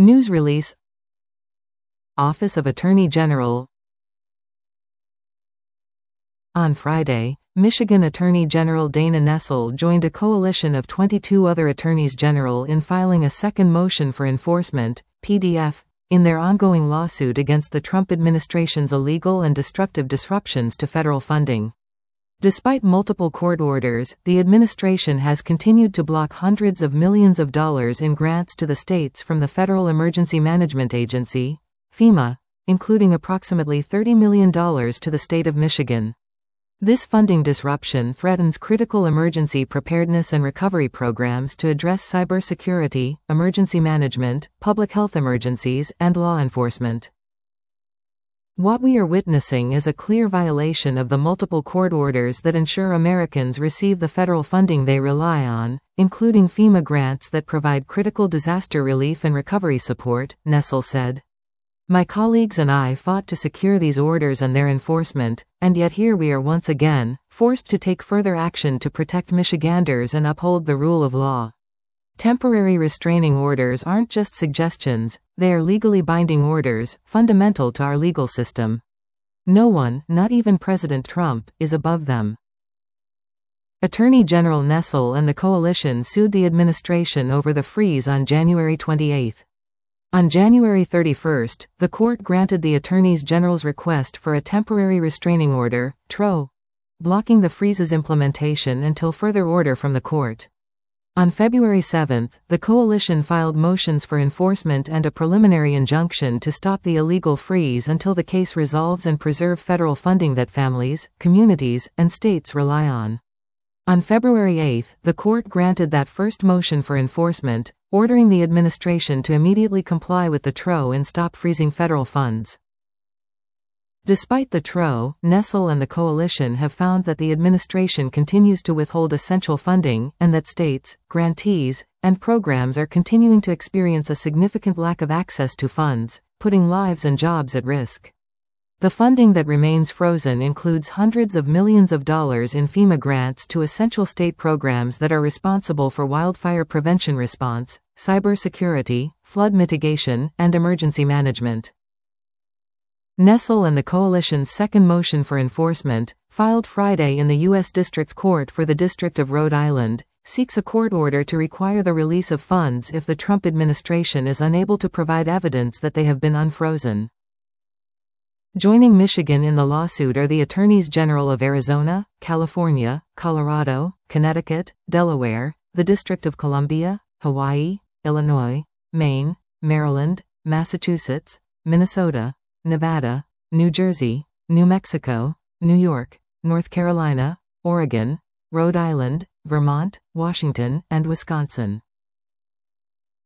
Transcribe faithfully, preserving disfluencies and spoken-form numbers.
News release. Office of Attorney General. On Friday, Michigan Attorney General Dana Nessel joined a coalition of twenty-two other attorneys general in filing a second motion for enforcement, P D F, in their ongoing lawsuit against the Trump administration's illegal and destructive disruptions to federal funding. Despite multiple court orders, the administration has continued to block hundreds of millions of dollars in grants to the states from the Federal Emergency Management Agency, FEMA, including approximately thirty million dollars to the state of Michigan. This funding disruption threatens critical emergency preparedness and recovery programs to address cybersecurity, emergency management, public health emergencies, and law enforcement. What we are witnessing is a clear violation of the multiple court orders that ensure Americans receive the federal funding they rely on, including FEMA grants that provide critical disaster relief and recovery support, Nessel said. My colleagues and I fought to secure these orders and their enforcement, and yet here we are once again, forced to take further action to protect Michiganders and uphold the rule of law. Temporary restraining orders aren't just suggestions, they are legally binding orders, fundamental to our legal system. No one, not even President Trump, is above them. Attorney General Nessel and the coalition sued the administration over the freeze on January twenty-eighth. On January thirty-first, the court granted the Attorney General's request for a temporary restraining order, T R O, blocking the freeze's implementation until further order from the court. On February seventh, the coalition filed motions for enforcement and a preliminary injunction to stop the illegal freeze until the case resolves and preserve federal funding that families, communities, and states rely on. On February eighth, the court granted that first motion for enforcement, ordering the administration to immediately comply with the T R O and stop freezing federal funds. Despite the T R O, Nessel and the coalition have found that the administration continues to withhold essential funding, and that states, grantees, and programs are continuing to experience a significant lack of access to funds, putting lives and jobs at risk. The funding that remains frozen includes hundreds of millions of dollars in FEMA grants to essential state programs that are responsible for wildfire prevention response, cybersecurity, flood mitigation, and emergency management. Nessel and the coalition's second motion for enforcement, filed Friday in the U S District Court for the District of Rhode Island, seeks a court order to require the release of funds if the Trump administration is unable to provide evidence that they have been unfrozen. Joining Michigan in the lawsuit are the Attorneys General of Arizona, California, Colorado, Connecticut, Delaware, the District of Columbia, Hawaii, Illinois, Maine, Maryland, Massachusetts, Minnesota, Nevada, New Jersey, New Mexico, New York, North Carolina, Oregon, Rhode Island, Vermont, Washington, and Wisconsin.